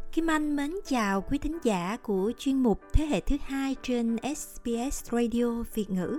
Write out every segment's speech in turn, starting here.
Kim Anh mến chào quý thính giả của chuyên mục Thế hệ thứ hai trên SBS Radio Việt ngữ.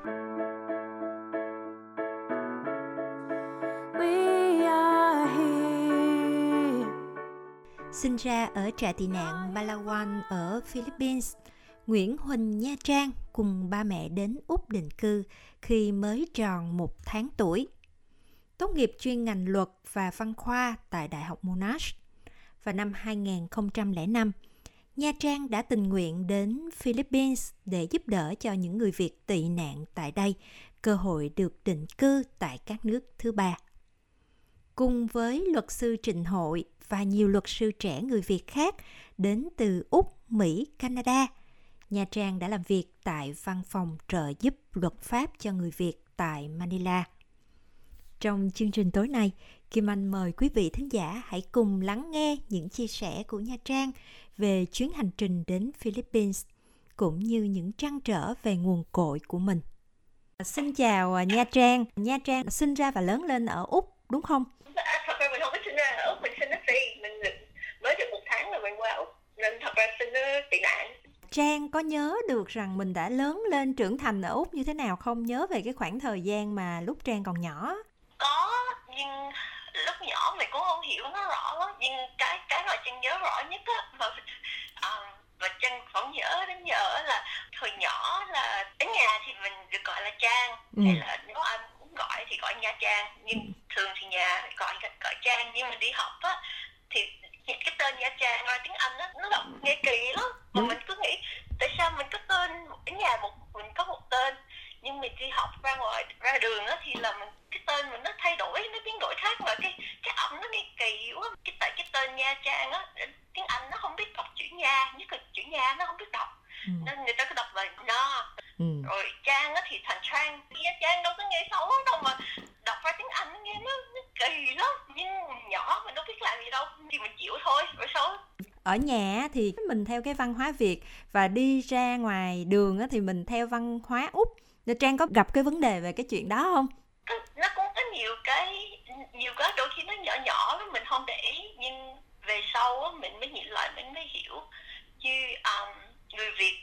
Sinh ra ở trại tị nạn Palawan ở Philippines, Nguyễn Huỳnh Nha Trang cùng ba mẹ đến Úc định cư khi mới tròn 1 tháng tuổi. Tốt nghiệp chuyên ngành luật và văn khoa tại Đại học Monash. Vào năm 2005, Nha Trang đã tình nguyện đến Philippines để giúp đỡ cho những người Việt tị nạn tại đây cơ hội được định cư tại các nước thứ ba. Cùng với luật sư Trịnh Hội và nhiều luật sư trẻ người Việt khác đến từ Úc, Mỹ, Canada, Nha Trang đã làm việc tại văn phòng trợ giúp luật pháp cho người Việt tại Manila. Trong chương trình tối nay, Kim Anh mời quý vị thính giả hãy cùng lắng nghe những chia sẻ của Nha Trang về chuyến hành trình đến Philippines, cũng như những trăn trở về nguồn cội của mình. Xin chào Nha Trang. Nha Trang sinh ra và lớn lên ở Úc, đúng không? Thật ra mình không có sinh ra ở Úc, mình sinh ở Phi. Mình mới được 1 tháng rồi mình qua Úc, nên thật ra sinh ở tị nạn. Trang có nhớ được rằng mình đã lớn lên trưởng thành ở Úc như thế nào không? Nhớ về cái khoảng thời gian mà lúc Trang còn nhỏ. Có, nhưng lúc nhỏ mình cũng không hiểu nó rõ lắm. Nhưng cái mà Trang nhớ rõ nhất á, và Trang vẫn nhớ đến giờ là hồi nhỏ là ở nhà thì mình được gọi là Trang, hay là nếu ai cũng gọi thì gọi Nha Trang. Nhưng thường thì nhà gọi Trang, nhưng mà đi học á thì cái tên Nha Trang ngoài tiếng Anh á, nó đọc nghe kỳ lắm. Mà mình cứ nghĩ tại sao mình có tên ở nhà mình có một tên, nhưng mình đi học ra đường á thì là cái tên mình nó thay đổi, nó biến đổi khác, mà cái âm nó nghe kỳ quá. Tại cái tên Nha Trang á, tiếng Anh nó không biết đọc chữ Nha, nhất là chữ Nha nó không biết đọc, nên người ta cứ đọc là No. Rồi Trang á thì thành Trang. Nha Trang đâu có nghe xấu đâu, mà đọc ra tiếng Anh nó nghe nó kỳ lắm. Nhưng nhỏ mình đâu biết làm gì đâu, thì mình chịu thôi. Rồi sao? Ở nhà thì mình theo cái văn hóa Việt, và đi ra ngoài đường thì mình theo văn hóa Úc. Nên Trang có gặp cái vấn đề về cái chuyện đó không? Nó cũng có nhiều cái đôi khi nó nhỏ nhỏ mình không để ý, nhưng về sau á mình mới nhìn lại mình mới hiểu. Chứ người Việt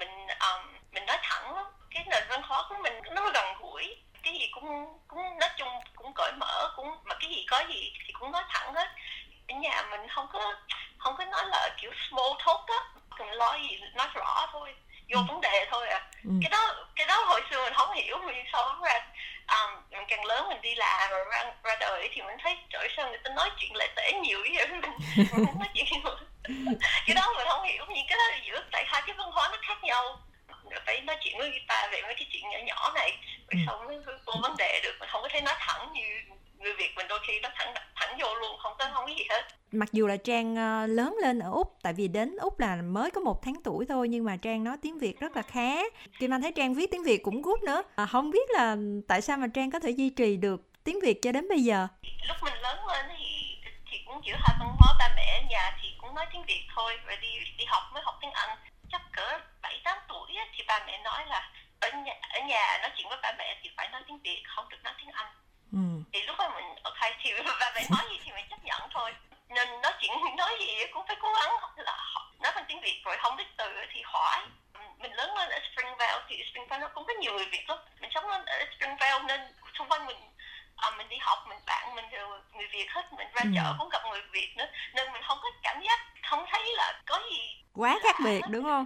mình nói thẳng lắm. Cái nền văn hóa của mình nó gần gũi, cái gì cũng nói chung cũng cởi mở, mà cái gì có gì thì cũng nói thẳng hết. Ở nhà mình không có nói là kiểu small talk á, cần lo gì nói rõ thôi, vô vấn đề thôi à. Cái đó hồi xưa mình không hiểu, nhưng sau đó mình càng lớn mình đi làm rồi ra đời thì mình thấy trời sao người ta nói chuyện lệ tễ nhiều vậy, mình không nói chuyện nhiều. Cái đó mình không hiểu, nhưng cái đó là giữa tại hai cái văn hóa nó khác nhau. Phải nói chuyện với người ta về mấy cái chuyện nhỏ nhỏ này, rồi sau mới vô vấn đề được. Mình không có thể nói thẳng như người Việt mình, đôi khi nói thẳng vô luôn, không có gì hết. Mặc dù là Trang lớn lên ở Úc, tại vì đến Úc là mới có 1 tháng tuổi thôi, nhưng mà Trang nói tiếng Việt rất là khá. Kim Anh thấy Trang viết tiếng Việt cũng good nữa. Không biết là tại sao mà Trang có thể duy trì được tiếng Việt cho đến bây giờ? Lúc mình lớn lên thì cũng giữa hai văn hóa, ba mẹ ở nhà thì cũng nói tiếng Việt thôi, rồi đi học mới học tiếng Anh. Chắc cỡ 7-8 tuổi thì ba mẹ nói là ở nhà nói chuyện với ba mẹ thì phải nói tiếng Việt, không được nói tiếng Anh. Thì lúc đó mình thì ba mẹ nói gì thì mình chấp nhận thôi. Nên nói gì cũng phải cố gắng là nói bằng tiếng Việt, rồi không biết từ thì hỏi. Mình lớn lên ở Springvale thì Springvale nó cũng có nhiều người Việt lắm. Mình sống ở Springvale nên xung quanh mình đi học bạn mình đều người Việt hết, mình ra chợ cũng gặp người Việt nữa, nên mình không có cảm giác, không thấy là có gì quá khác biệt, đúng không?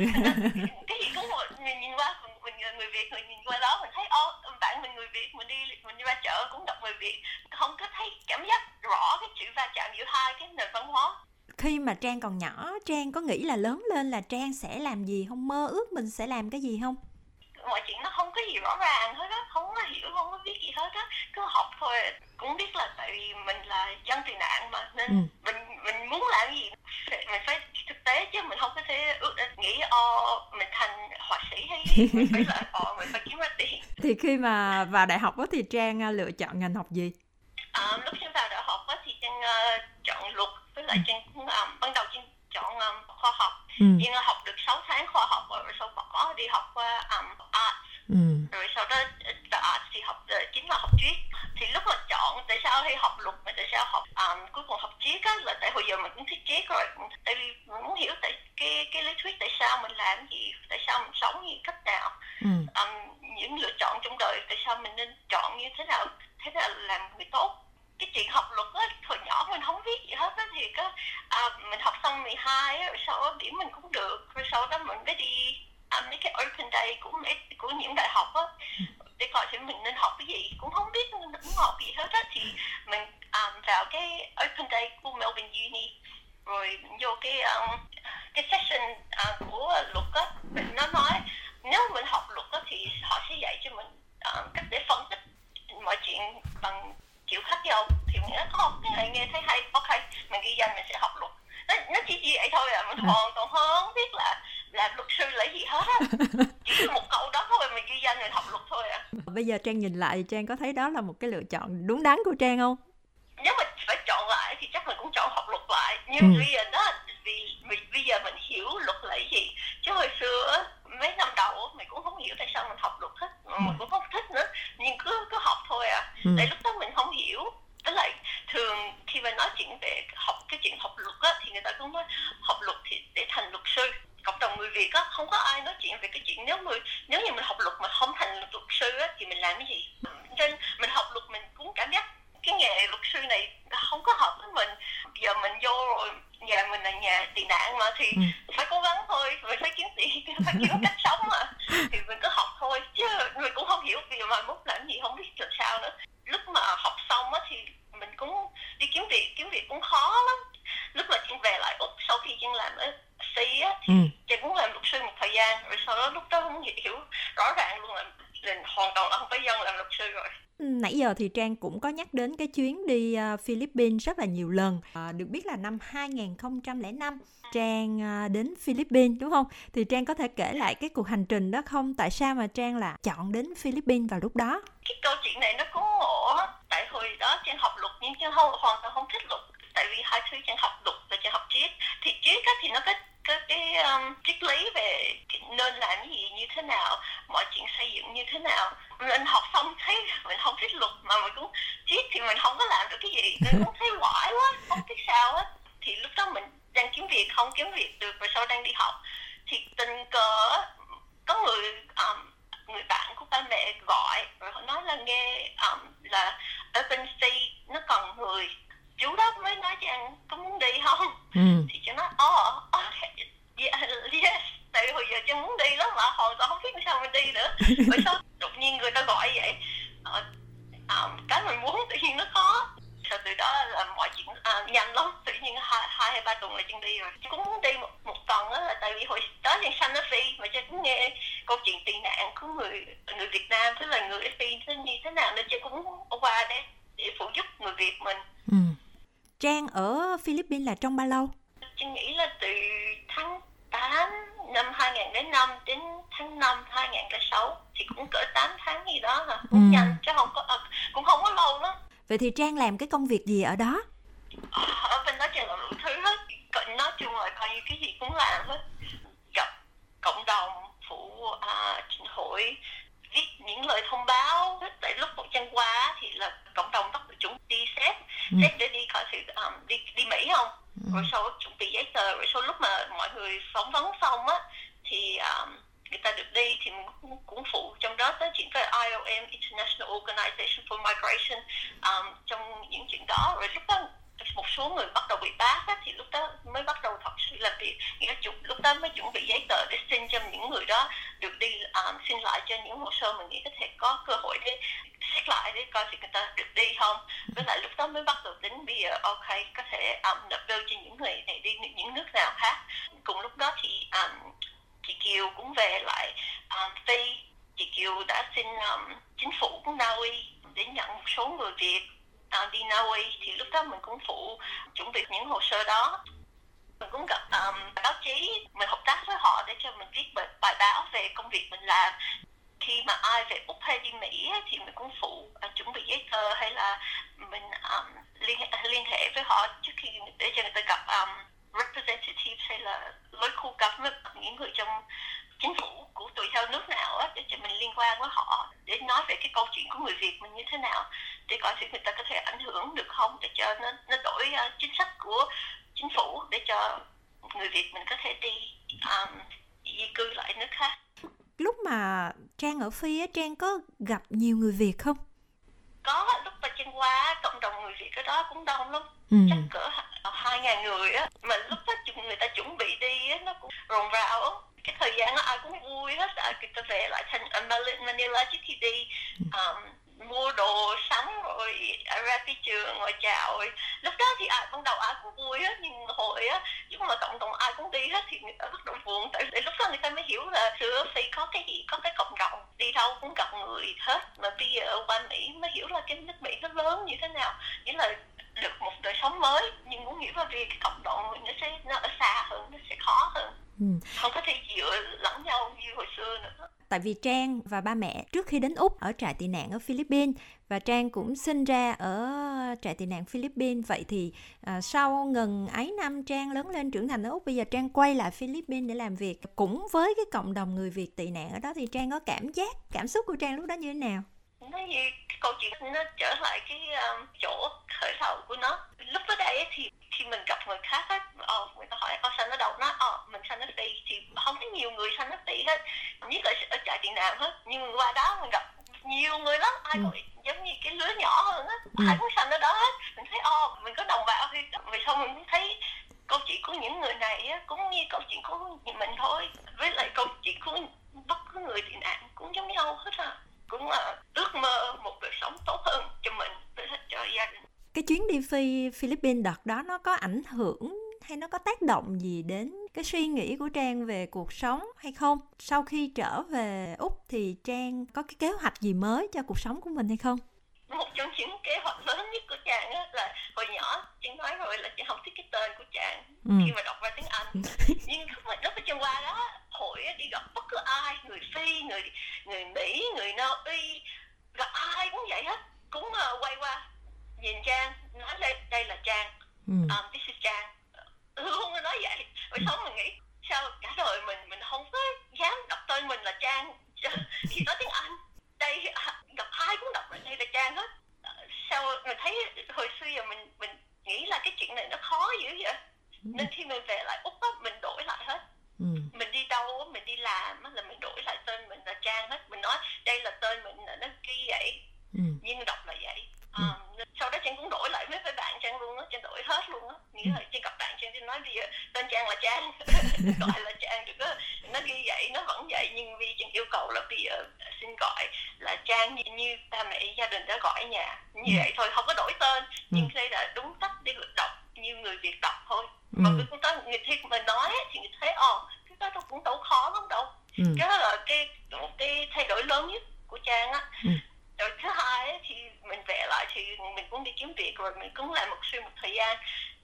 Cái gì cũng mình nhìn qua mình người Việt, mình nhìn qua đó mình thấy bạn mình người Việt, mình đi ra chợ cũng gặp người Việt, không có thấy cảm giác rõ cái sự va chạm giữa hai cái nền văn hóa. Khi mà Trang còn nhỏ, Trang có nghĩ là lớn lên là Trang sẽ làm gì không? Mơ ước mình sẽ làm cái gì không? Mọi chuyện nó không có gì rõ ràng hết á, không có hiểu, không có biết gì hết á, cứ học thôi. Cũng biết là tại vì mình là dân tị nạn mà, nên mình muốn làm gì mình phải thực tế, chứ mình không có thể nghĩ mình thành họa sĩ hay gì. Mình phải là mình phải kiếm ra tiền. Thì khi mà vào đại học thì Trang lựa chọn ngành học gì? Lúc Trang vào đại học thì Trang chọn luật, với lại Trang cũng ban đầu Trang chọn khoa học. Trang học được 6 tháng khoa học rồi sau bỏ đi học qua art. Rồi sau đó art thì học chính là học triết. Thì lúc mà chọn tại sao hay học luật mà tại sao học cuối cùng học triết á, là tại hồi giờ mình cũng thích triết rồi, cũng những lựa chọn trong đời, tại sao mình nên chọn như thế nào làm người tốt. Cái chuyện học luật á, hồi nhỏ mình không biết gì hết á, thì mình học xong 12 á, rồi sau đó điểm mình cũng được, rồi sau đó mình mới đi mấy cái open day của những đại học á, để coi xem mình nên học cái gì, cũng không biết mình muốn học gì hết á. Thì mình vào cái open day của Melbourne Uni, rồi mình vô cái session của luật á, nó nói nếu mình học luật á thì họ sẽ dạy cho mình cách để phân tích mọi chuyện bằng kiểu khác nhau. Thì mình nói cái này nghe thấy hay, ok, mình ghi danh mình sẽ học luật. Nó chỉ vậy thôi à, mình hoàn toàn không biết là luật sư là gì hết á. Chỉ một câu đó thôi mình ghi danh mình học luật thôi à. Bây giờ Trang nhìn lại, Trang có thấy đó là một cái lựa chọn đúng đắn của Trang không? Nếu mà phải chọn lại thì chắc mình cũng chọn học luật lại. Nhưng bây giờ đó, vì bây giờ mình hiểu luật là cái gì. Chứ hồi xưa mấy năm đầu mình cũng không hiểu tại sao mình học luật hết, mình cũng không thích nữa, nhưng cứ học thôi à. Tại lúc đó mình không hiểu. Với lại thường khi mà nói chuyện về học luật á, thì người ta cũng nói học luật thì để thành luật sư. Cộng đồng người Việt á, không có ai nói chuyện về cái chuyện nếu như mình học luật mà không thành luật sư á, thì mình làm cái gì. Nên mình học luật mình cũng cảm giác cái nghề luật sư này không có hợp với mình. Giờ mình vô rồi, nhà mình là nhà tị nạn mà, thì phải cố gắng thôi, mình phải kiếm tiền, phải kiếm cách sống mà, thì mình cứ học thôi, chứ mình cũng không hiểu vì mà mốt làm gì không biết làm sao nữa. Lúc mà học xong á thì mình cũng đi kiếm việc cũng khó lắm. Lúc mà Trang về lại Úc sau khi Trang làm ở C á, thì Trang cũng làm luật sư một thời gian, rồi sau đó lúc đó cũng hiểu rõ ràng luôn là hoàn toàn là không phải dân làm luật sư rồi. Nãy giờ thì Trang cũng có nhắc đến cái chuyến đi Philippines rất là nhiều lần. Được biết là năm 2005 Trang đến Philippines đúng không? Thì Trang có thể kể lại cái cuộc hành trình đó không? Tại sao mà Trang là chọn đến Philippines vào lúc đó? Cái câu chuyện này nó cũng ngộ á. Tại hồi đó Trang học luật nhưng Trang hoàn toàn không thích luật. Tại vì hai thứ Trang học luật và Trang học triết. Thì triết thì nó có cái triết lý về nên làm cái gì như thế nào, mọi chuyện xây dựng như thế nào. Mình học xong thấy mình không thích luật, mà mình cũng triết thì mình không có làm được cái gì, nên cũng thấy quải quá, không biết sao hết. Thì lúc đó mình đang kiếm việc, không kiếm việc được, rồi sau đang đi học thì tình cờ có người bạn của ba mẹ gọi, rồi họ nói là nghe là Open Sea nó cần người. Chú đó mới nói cho anh có muốn đi không? Thì cho nó yes, tại hồi giờ Trang muốn đi lắm mà hoàn toàn không biết sao mình đi nữa. Bởi sao đột nhiên người ta gọi vậy, cái mình muốn tự nhiên nó có. Sau từ đó là mọi chuyện nhanh lắm, tự nhiên 2 hay 3 tuần là Trang đi rồi. Cũng muốn đi một tuần đó, là tại vì hồi đó Trang sanh ở Phi mà Trang cũng nghe câu chuyện tị nạn của người Việt Nam, tức là người ở Phi nó như thế nào, nên Trang cũng muốn qua để phụ giúp người Việt mình. Trang ở Philippines là trong bao lâu? Trang nghĩ là từ tháng 8 năm 2005 đến tháng 5 2006, thì cũng cỡ 8 tháng gì đó hả? Cũng nhanh chứ cũng không có lâu lắm. Vậy thì Trang làm cái công việc gì ở đó? Ở bên đó Trang làm đủ thứ hết. Nói chung là coi như cái gì cũng làm hết. Gặp cộng đồng, phụ trình hội, viết những lời thông báo. Tại lúc một Trang qua thì là cộng đồng bắt đầu chuẩn đi xếp để đi coi thử đi Mỹ không. Rồi sau chuẩn bị giấy tờ, rồi sau lúc mà mọi người phỏng vấn xong á thì người ta được đi, thì mình cũng phụ trong đó tới chuyện về IOM, International Organization for Migration, trong những chuyện đó. Rồi lúc đó một số người bắt đầu bị bắt á, thì lúc đó mới bắt đầu thật sự làm việc. Lúc đó mới chuẩn bị giấy tờ để xin cho những người đó được đi, xin lại cho những hồ sơ mình nghĩ có thể có cơ hội để xét lại, để coi thì người ta được đi không. Với lại lúc đó mới bắt đầu tính bây giờ ok có thể nộp đơn cho những người này đi những nước nào khác. Cùng lúc đó thì chị Kiều cũng về lại Phi. Chị Kiều đã xin chính phủ của Na Uy để nhận một số người Việt đi Na Uy, thì lúc đó mình cũng phụ chuẩn bị những hồ sơ đó. Mình cũng gặp báo chí, mình hợp tác với họ để cho mình viết bài báo về công việc mình làm. Khi mà ai về Úc hay đi Mỹ thì mình cũng phụ chuẩn bị giấy tờ, hay là mình liên hệ với họ trước khi để cho người ta gặp representatives hay là local government, những người trong chính phủ của tùy theo nước nào á, để cho mình liên quan với họ để nói về cái câu chuyện của người Việt mình như thế nào, để coi thử người ta có thể ảnh hưởng được không, để cho nó đổi chính sách của chính phủ để cho người Việt mình có thể đi di cư lại nước khác. lúc mà Trang ở Phi á, Trang có gặp nhiều người Việt không? Có, lúc mà Trang qua cộng đồng người Việt ở đó cũng đông lắm. Chắc cỡ 2.000 người á. Mà lúc đó người ta chuẩn bị đi á, nó cũng rộn rào á. Cái thời gian đó ai cũng vui hết. Người ta về lại thành Manila trước khi đi, mua đồ sắm rồi ra phi trường ngồi chào. Lúc đó thì ban đầu ai cũng vui hết, nhưng hồi á, chứ mà cộng đồng ai cũng đi hết thì người ta bắt đầu buồn. Tại vì lúc đó người ta mới hiểu là xưa Phi có cái gì, có cái cộng đồng, đi đâu cũng gặp người hết. Mà bây giờ qua Mỹ mới hiểu là cái nước Mỹ nó lớn như thế nào, nghĩa là được một đời sống mới, nhưng muốn hiểu là vì cái cộng đồng nó ở xa hơn, nó sẽ khó hơn. Không có thể dựa lẫn nhau như hồi xưa nữa. Tại vì Trang và ba mẹ trước khi đến Úc ở trại tị nạn ở Philippines, và Trang cũng sinh ra ở trại tị nạn Philippines. Vậy thì sau ngần ấy năm Trang lớn lên trưởng thành ở Úc, bây giờ Trang quay lại Philippines để làm việc cũng với cái cộng đồng người Việt tị nạn ở đó, thì Trang có cảm xúc của Trang lúc đó như thế nào? Nó như cái câu chuyện nó trở lại cái chỗ khởi đầu của nó. Lúc ở đây thì khi mình gặp người khác á, người ta hỏi sanh ở đâu, nói mình sanh ở Phi, thì không có nhiều người sanh ở Phi hết, nhất là ở trại tị nạn hết. Nhưng qua đó mình gặp nhiều người lắm, ai cũng giống như cái lứa nhỏ hơn á, ai cũng sanh ở đó hết. Mình thấy mình có đồng bào thì vì sao mình cũng thấy câu chuyện của những người này á cũng như câu chuyện của mình thôi, với lại câu chuyện của bất cứ người tị nạn cũng giống nhau hết à. Cũng là ước mơ một đời sống tốt hơn cho mình, cho gia đình. Cái chuyến đi Philippines đợt đó nó có ảnh hưởng hay nó có tác động gì đến cái suy nghĩ của Trang về cuộc sống hay không? Sau khi trở về Úc thì Trang có cái kế hoạch gì mới cho cuộc sống của mình hay không? Một trong những kế hoạch lớn nhất của Trang á, là hồi nhỏ Trang nói rồi là Trang không thích cái tên của Trang khi mà đọc ra tiếng Anh. Nhưng lúc mà Trang qua đó, hồi đi gặp bất cứ ai, người Phi, người Mỹ, người Na Uy, gặp ai cũng vậy hết, cũng quay qua nhìn Trang, nói đây là Trang, this is Trang, luôn nói vậy. Rồi xong mình nghĩ sao cả đời mình không có dám đọc tên mình là Trang khi nói tiếng Anh. Đây gặp ai cũng đọc đây là Trang hết. Sao mình thấy hồi xưa giờ mình nghĩ là cái chuyện này nó khó dữ vậy, nên khi mình về lại Úc á, mình đổi lại hết. Mình đi đâu, mình đi làm là mình đổi lại tên mình là Trang hết. Mình nói đây là tên mình là nó ghi vậy, nhưng đọc là vậy. Sau đó Trang cũng đổi lại với bạn Trang luôn á, Trang đổi hết luôn á. Nghĩa là Trang gặp bạn Trang nói bây giờ tên Trang là Trang, gọi là Trang được á. Nó ghi vậy, nó vẫn vậy, nhưng vì Trang yêu cầu là bây giờ xin gọi là Trang như ba mẹ gia đình đã gọi ở nhà, như vậy thôi, không có đổi tên. Nhưng đây là đúng cách để đọc như người Việt đọc thôi. Mà người khi mà nói thì người thấy cái đó cũng đâu khó lắm đâu. Cái đó là một cái thay đổi lớn nhất của Trang á. Rồi thứ hai ấy, thì mình về lại thì mình cũng đi kiếm việc, rồi mình cũng làm một thời gian,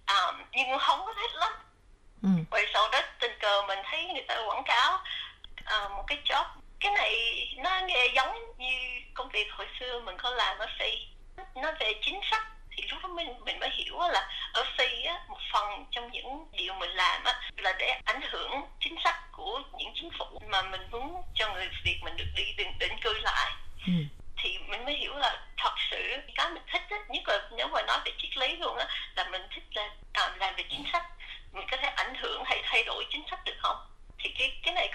nhưng không có thích lắm. Rồi sau đó tình cờ mình thấy người ta quảng cáo một cái job, cái này nó nghe giống như công việc hồi xưa mình có làm ở Phi, nó về chính sách. Thì lúc đó mình mới hiểu là ở Phi á, một phần trong những điều mình làm á là để ảnh hưởng chính sách của những chính phủ mà mình muốn cho người Việt mình được đi định cư lại. Thì mình mới hiểu là thật sự cái mình thích á, nhất là nếu mà nói về triết lý luôn á, là mình thích là làm về chính sách. Mình có thể ảnh hưởng hay thay đổi chính sách được không? Thì cái này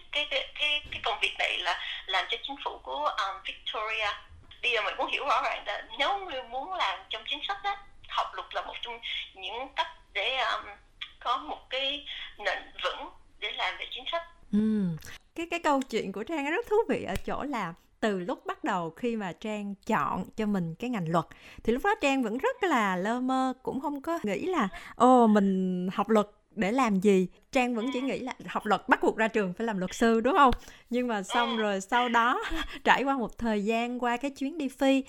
cái công việc này là làm cho chính phủ của Victoria. Bây giờ mình cũng hiểu rõ ràng là nếu như muốn làm trong chính sách á, học luật là một trong những cách để có một cái nền vững để làm về chính sách. Cái câu chuyện của Trang rất thú vị ở chỗ là từ lúc bắt đầu khi mà Trang chọn cho mình cái ngành luật thì lúc đó Trang vẫn rất là lơ mơ, cũng không có nghĩ là mình học luật để làm gì. Trang vẫn chỉ nghĩ là học luật bắt buộc ra trường phải làm luật sư, đúng không? Nhưng mà xong rồi sau đó trải qua một thời gian, qua cái chuyến đi Phi,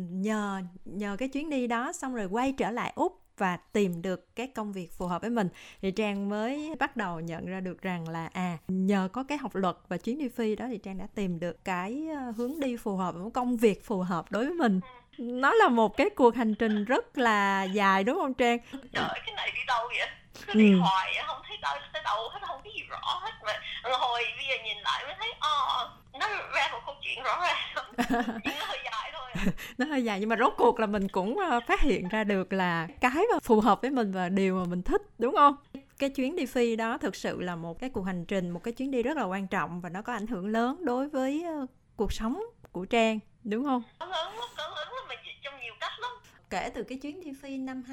nhờ cái chuyến đi đó xong rồi quay trở lại Úc và tìm được cái công việc phù hợp với mình, thì Trang mới bắt đầu nhận ra được rằng là nhờ có cái học luật và chuyến đi Phi đó thì Trang đã tìm được cái hướng đi phù hợp, một công việc phù hợp đối với mình. Nó là một cái cuộc hành trình rất là dài, đúng không Trang? Trời, cái này đi đâu vậy? Cứ đi hoài không thấy tới đâu hết, không cái gì rõ hết. Mà hồi bây giờ nhìn lại mới thấy nó ra một câu chuyện rõ ràng, nhưng nó hơi dài thôi. Nó hơi dài nhưng mà rốt cuộc là mình cũng phát hiện ra được là cái mà phù hợp với mình và điều mà mình thích, đúng không? Cái chuyến đi Phi đó thực sự là một cái cuộc hành trình, một cái chuyến đi rất là quan trọng và nó có ảnh hưởng lớn đối với cuộc sống của Trang, đúng không? Có lớn lắm mà trong nhiều cách lắm. Kể từ cái chuyến đi Phi năm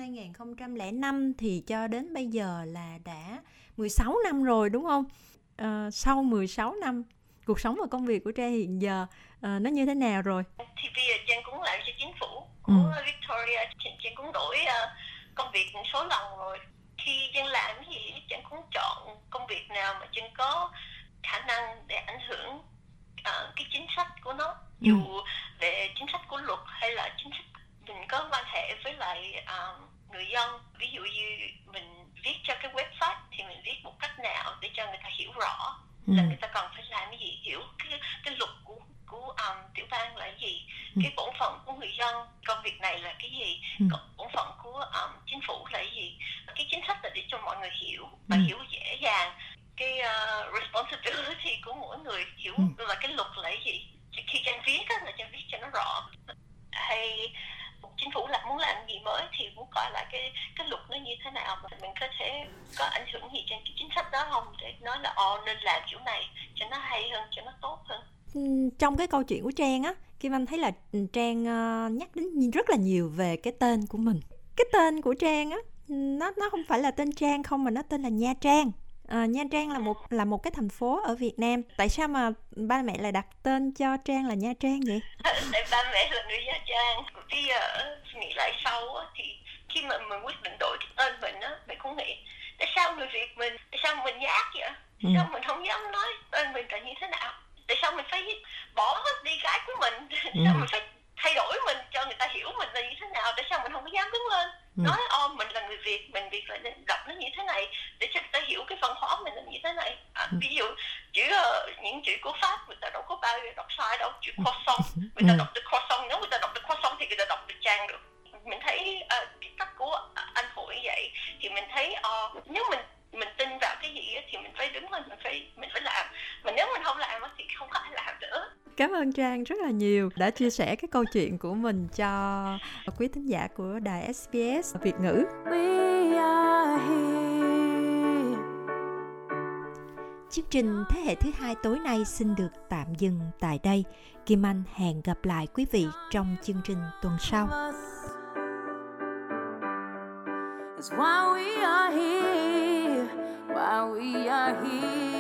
2005 thì cho đến bây giờ là đã 16 năm rồi, đúng không? Sau 16 năm, cuộc sống và công việc của Trang hiện giờ nó như thế nào rồi? Thì bây giờ Trang cũng làm cho chính phủ của Victoria, Trang cũng đổi công việc một số lần rồi. Khi Trang làm thì Trang cũng chọn công việc nào mà Trang có khả năng để ảnh hưởng cái chính sách của nó, dù về chính sách của luật hay là chính sách mình có quan hệ với lại người dân. Ví dụ như mình viết cho cái website thì mình viết một cách nào để cho người ta hiểu rõ là người ta cần phải làm cái gì, hiểu cái luật của tiểu bang là cái gì, cái bổn phận của người dân công việc này là cái gì, bổn phận của chính phủ là cái gì. Cái chính sách là để cho mọi người hiểu và hiểu dễ dàng. Cái responsibility của mỗi người hiểu là cái luật là cái gì. Khi Trang viết là Trang viết cho nó rõ. Hay chính phủ muốn làm gì mới thì muốn coi lại cái luật nó như thế nào, mà mình có thể có ảnh hưởng gì trên cái chính sách đó không, để nói là nên làm kiểu này cho nó hay hơn, cho nó tốt hơn. Trong cái câu chuyện của Trang á, Kim Anh thấy là Trang nhắc đến rất là nhiều về cái tên của mình. Cái tên của Trang á, nó không phải là tên Trang không, mà nó tên là Nha Trang. Nha Trang là một cái thành phố ở Việt Nam. Tại sao mà ba mẹ lại đặt tên cho Trang là Nha Trang vậy? Tại ba mẹ là người Nha Trang. Bây giờ nghĩ lại sau á, thì khi mà mình quyết định đổi cái tên mình á, mình cũng nghĩ tại sao người Việt mình, tại sao mình nhát vậy? Tại sao mình không dám nói tên mình là như thế nào? Tại sao mình phải bỏ hết đi cái của mình? Tại sao mình phải thay đổi mình cho người ta hiểu mình là như thế nào? Tại sao mình không có dám đứng lên nói mình là người Việt, mình Việt là đọc nó như thế này, để cho người ta hiểu cái văn hóa mình là như thế này. Ví dụ những chữ của Pháp người ta đâu có bao giờ đọc sai đâu. Chữ croissant người ta đọc được croissant, nếu người ta đọc được croissant thì người ta đọc được Trang được. Mình thấy cái cách của anh Hội như vậy thì mình thấy nếu mình tin vào cái gì thì mình phải đứng lên, mình phải làm. Mà nếu mình không làm thì không có ai làm nữa. Cảm ơn Trang rất là nhiều đã chia sẻ cái câu chuyện của mình cho quý thính giả của đài SBS Việt ngữ. Chương trình Thế hệ thứ hai tối nay xin được tạm dừng tại đây. Kim Anh hẹn gặp lại quý vị trong chương trình tuần sau. It's why we are here, why we are here.